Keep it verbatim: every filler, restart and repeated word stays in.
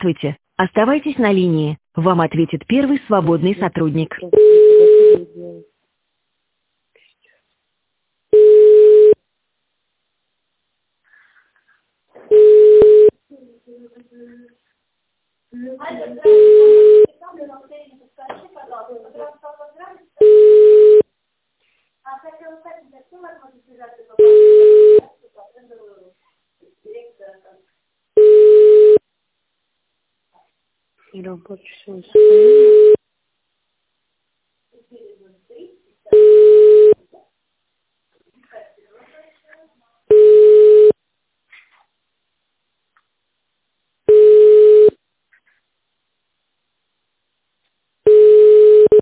Здравствуйте. Оставайтесь на линии. Вам ответит первый свободный сотрудник. И рабочий